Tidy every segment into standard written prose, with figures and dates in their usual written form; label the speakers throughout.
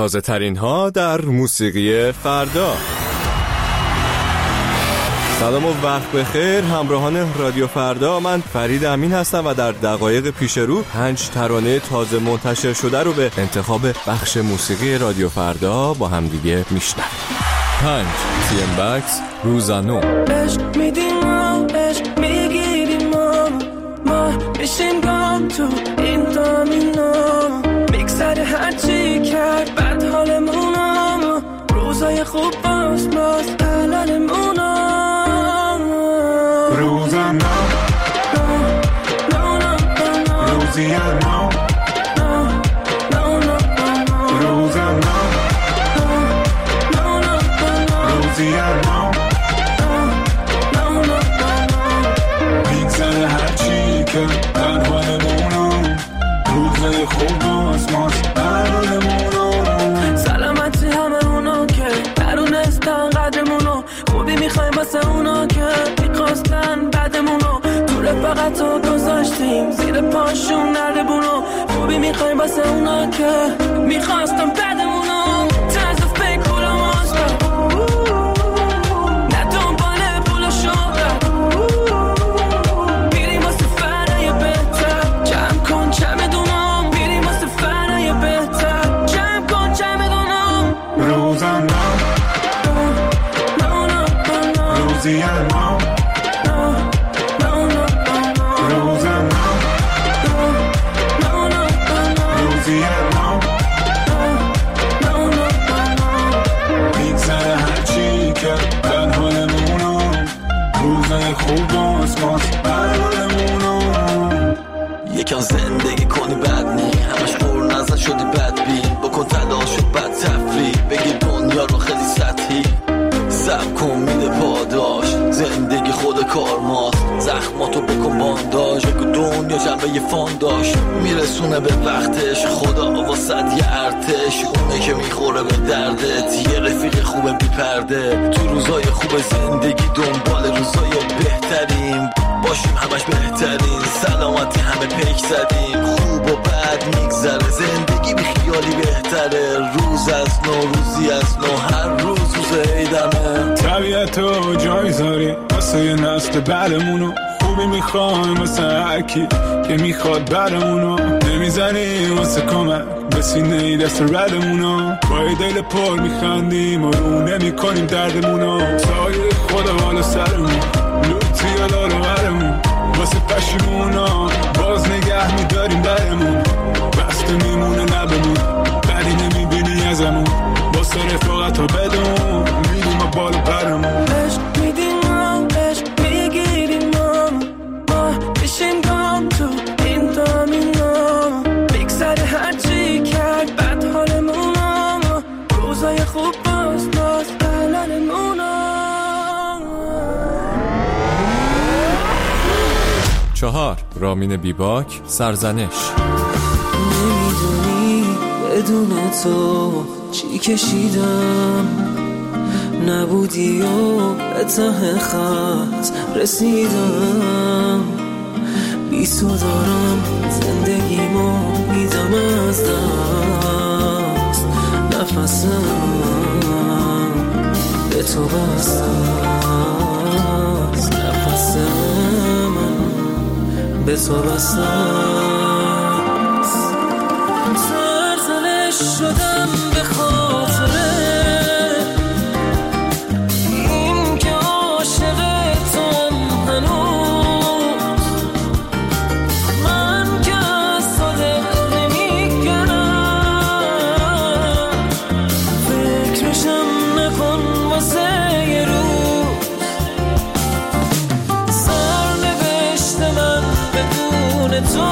Speaker 1: تازه ترین ها در موسیقی فردا. سلام و وقت بخیر همراهان رادیو فردا، من فرید امین هستم و در دقایق پیش رو 5 ترانه تازه منتشر شده رو به انتخاب بخش موسیقی رادیو فردا با هم دیگه میشنویم. 5 TM Backs روزانو.
Speaker 2: عشق میدیم ما عشق میگیریم ما میشیم گام تو این دامینا، میگذره هرچی کرد بد حالمونا، روزای خوب باز الانمونا.
Speaker 3: روزانو روزیانو روزانو روزیانو میگذره هرچی که در حالمونو، روزای خوب آسماس برالمونو.
Speaker 2: سلامتی همه اونا که درونستن قدرمونو، خوبی میخوایم واسه اونا که میخواستن بعدمونو، تو رفاقت رو گذاشتیم زیر پاشون نردبونو، خوبی میخوایم واسه اونا که میخواستن بعدمونو. طرز فکر پولا ماستن نه دنباله پول و شهرت، میریم واسه فرای بهتر، جمع کن چمدونم، میریم واسه فرای بهتر، جمع کن چمدونم.
Speaker 3: روزانو روزیانو میگذره هرچی که در حالمونو، روزای خوب آسماس برالمونو.
Speaker 4: یکم زندگی کنی بد نی، همش قور نزد شدی بدبین، بکن تلاش و بد تفریح، بگی دنیا رو خیلی سطحی، سب کن میده پاداش، زندگی خود کار ماست، زخماتو بکن بانداج، بگو دنیا جنبه فان داشت، میرسونه به وقتش، خدا واسد یه ارتش، اونه که میخوره به دردت، یه رفیق خوبه بی پرده، تو روزای خوب زندگی دنبال روزای بهترین، باشیم همش بهترین، سلامتی همه پیک زدیم، خوب و بد میگذره، زندگی بی خیالی بهتره، روز از نو روزی از نو، هر روز عیدمه.
Speaker 3: طبیعتو جای زاری واسه یه نسل بعدمونو، خوبی میخوایم واسه هرکی که میخواد بعدمونو، نمیزنیم واسه کمک به سینه دست ردمونو، با یه دل پر میخندیم و رو نمیکنیم دردمونو، سایه خدا بالا سرمون، لوتی یالا رو برمون، واسه پشیمونا باز نگه میداریم درمون، بسته میمونه لبمون، بدی نمیبینی ازمون، واسه رفاقت ها بدون میریم و بالا پرمون.
Speaker 2: عشق میدیم ما عشق میگیریم ما میشیم گام تو این دامینا، میگذره هرچی کرد بد حالمونا، روزای خوب باز الانمونا.
Speaker 1: 4 رامین بیباک سرزنش.
Speaker 5: نمیدونی بدون تو چی کشیدم، نبودی و به ته خط رسیدم، بی تو دارم زندگیمو میدم از دست، نفسم به تو بسته است، نفسم به تو بسته است. سرزنش شدم به خاطر این که عاشق توم هنوز، من که از تو دل نمیگرم، فکرشم نکن واسه یه روز، سرنوشت من بدون تو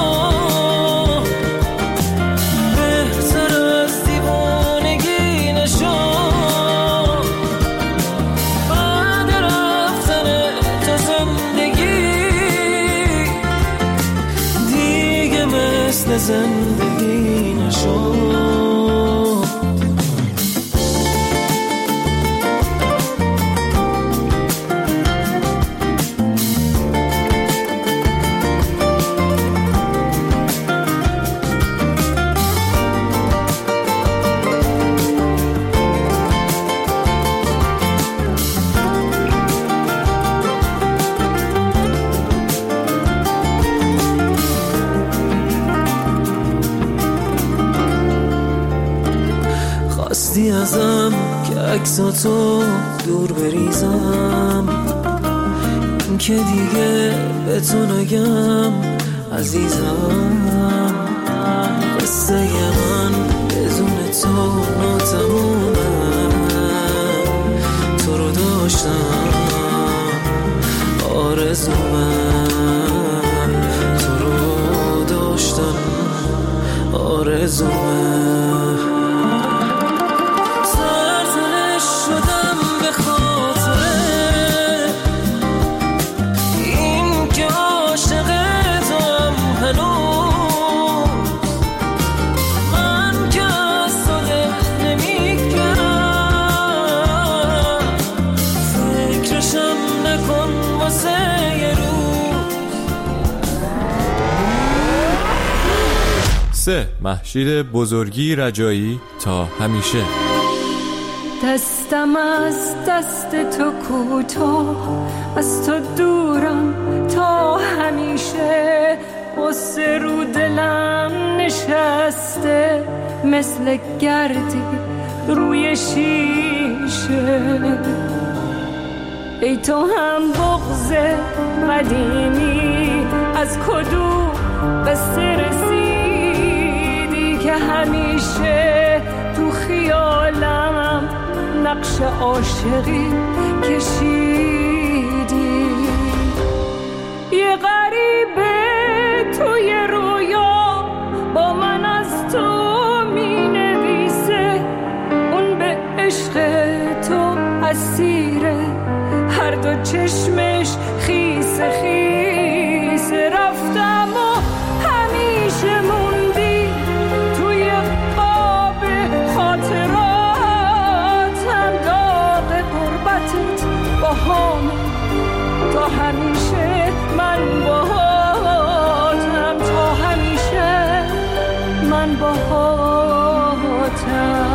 Speaker 5: زندگی نشد. دزدی ازم که عکساتو دور بریزم، این که دیگه به تو نگم عزیزم. قصه من بدون تو ناتمومه، تو رو داشتم آرزومه، تو رو داشتم آرزومه. سرزنش شدم به خاطره این که عاشق توام هنوز، من که از تو دل نمیگم، فکرشم نکن واسه یه روز.
Speaker 1: 3. مهشید بزرگی رجایی تا همیشه.
Speaker 6: دستم از دست تو کوتاه، از تو دورم تا همیشه، غصه رو دلم نشسته مثل گردی روی شیشه. ای تو هم بغض قدیمی، از کدوم قصه رسیدی که همیشه تو خیالم نقش عاشقی کشیدی. یه غریبه توی رویا با من از تو می نویسه، اون به عشق تو اسیره، هر دو چشمش خیس خیس. رفتم و همیشه موندی توی قاب خاطراتم، داغ غربتت با هم تا همیشه من باهاتم، تا همیشه من باهاتم.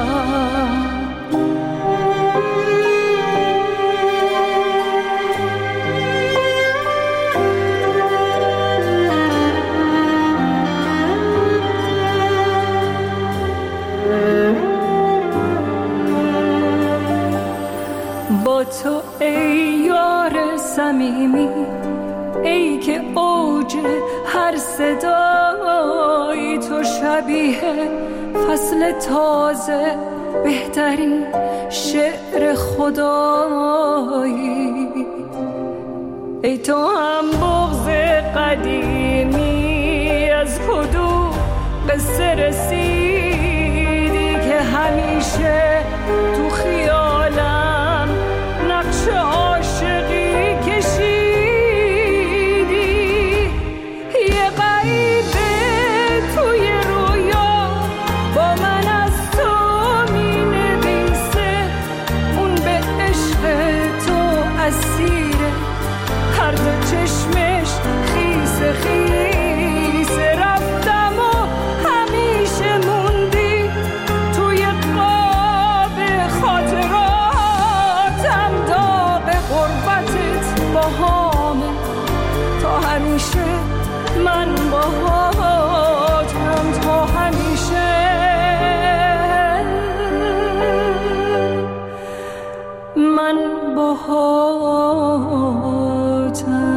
Speaker 6: با تو ای یار صمیمی، ای که اوج هر صدایی، تو شبیه فصل تازه بهترین شعر خدایی. ای تو هم بغض قدیمی، از کدوم قصه رسیدی که همیشه تو خیالم نقش عاشقی کشیدی. یه غریبه توی رویا با من از تو می نویسه، اون به عشق تو اسیره، هر دو چشمش خیس خیس. رفتم و همیشه موندی توی قاب خاطراتم، داغ غربتت با همه تا همیشه من باهاتم، تا همیشه من باهاتم.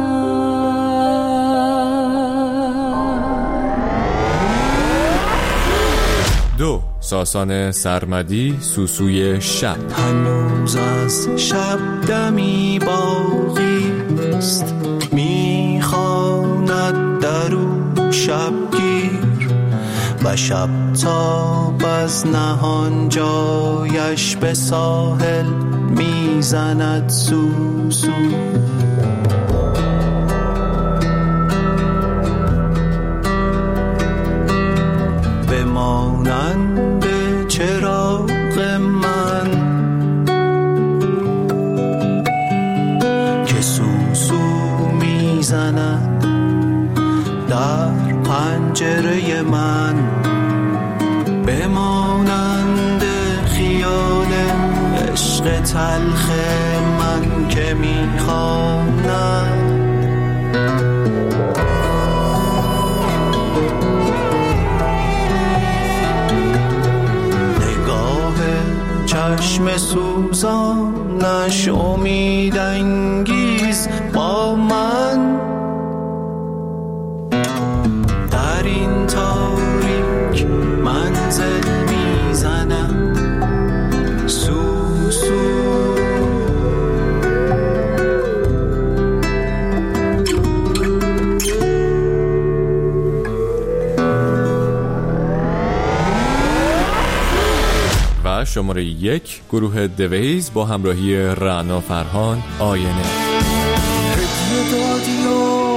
Speaker 1: 2. ساسان سرمدی سوسوی شب.
Speaker 7: هنوز از شب دمی باقی است، میخواند در او شبگیر و شب تاب از نهان جایش به ساحل میزند سوسو. بمانند چراغ من که سوسو میزند در پنجره من، بمانند خیال عشق تلخ من که میخواند. نگاه چشم سوزانش امید انگیز با من در این تاریک منزل میزنم سوسو.
Speaker 1: و شماره 1 گروه دویز با همراهی رعنا فرهان آینه.
Speaker 7: هدیه دادی و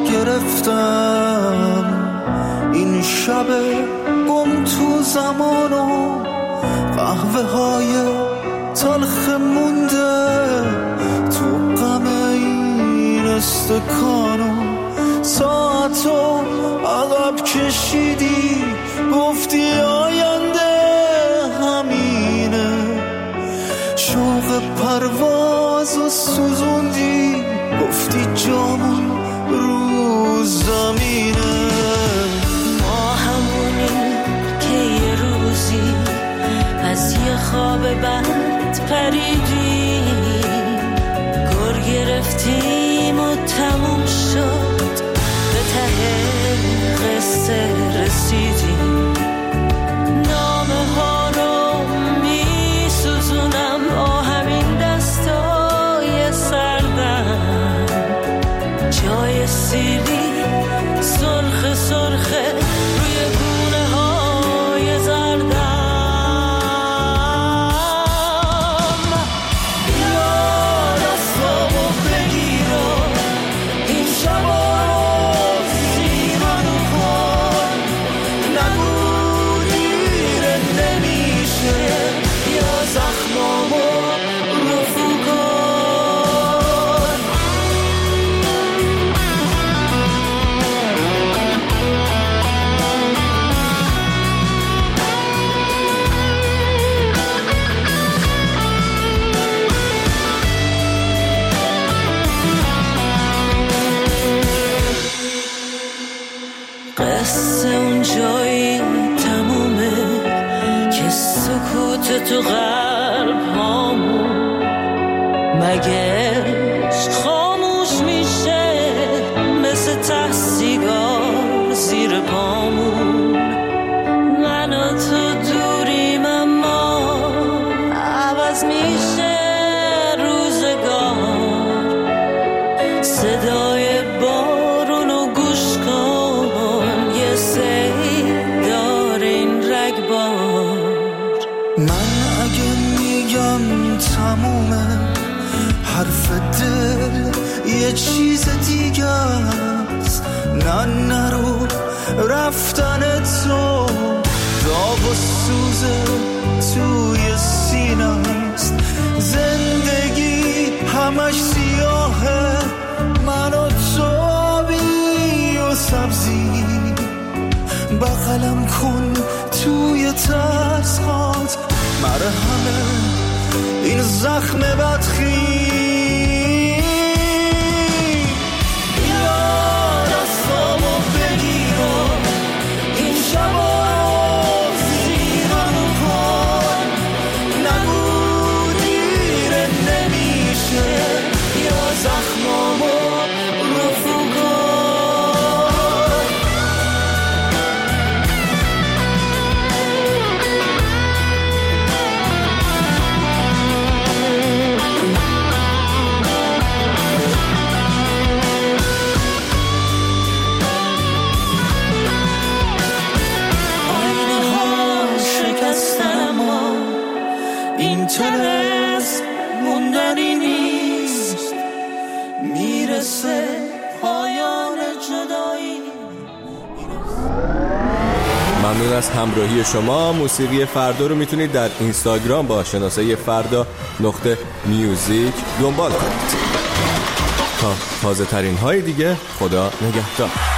Speaker 7: گرفتم این شب گم تو زمان و قهوه های تلخ مونده تو غم این استکان و ساعتو عقب کشیدی گفتی آینده همینه شوق پرواز و سوزوندی گفتی جامون رو زمینه
Speaker 5: ما همونیم که یه روزی از یه خواب بد پریدیم گر گرفتیم و تموم شد به ته قصه رسیدیم نامه ها رو می سوزونم با همین دستای سردم جای سیبی سرخ سرخه روی گونه های زردم یا دستامو بگیر و این شبا رو زیرانو کن نگو دیره نمیشه یا زخمامو رفو کن قصه اون جایی تمومه که سکوت تو قلب هامون مگه خاموش میشه مثل ته سیگار زیر پامون من و تو دوریم اما عوض میشه روزگار صدای بارونو گوش کن یه سیل داره این رگبار
Speaker 7: من اگه میگم تمومه حرف دل یه چیز دیگه است نه نرو رفتن تو داغ و سوز توی سینه است زندگی همش سیاهه من و تو آبی و سبزی بغلم کن توی ترس هات مرهمه این زخم بدخی یا دستامو بگیر و این شبا رو زیرانو کن نگو دیره نمیشه یا زخمامو رفو کن تلس موندنی نیست میرسه پایان جدایی.
Speaker 1: ممنون از همراهی شما. موسیقی فردا رو میتونید در اینستاگرام با شناسه فردا.میوزیک دنبال کنید. تا تازه ترین های دیگه خدا نگهدار.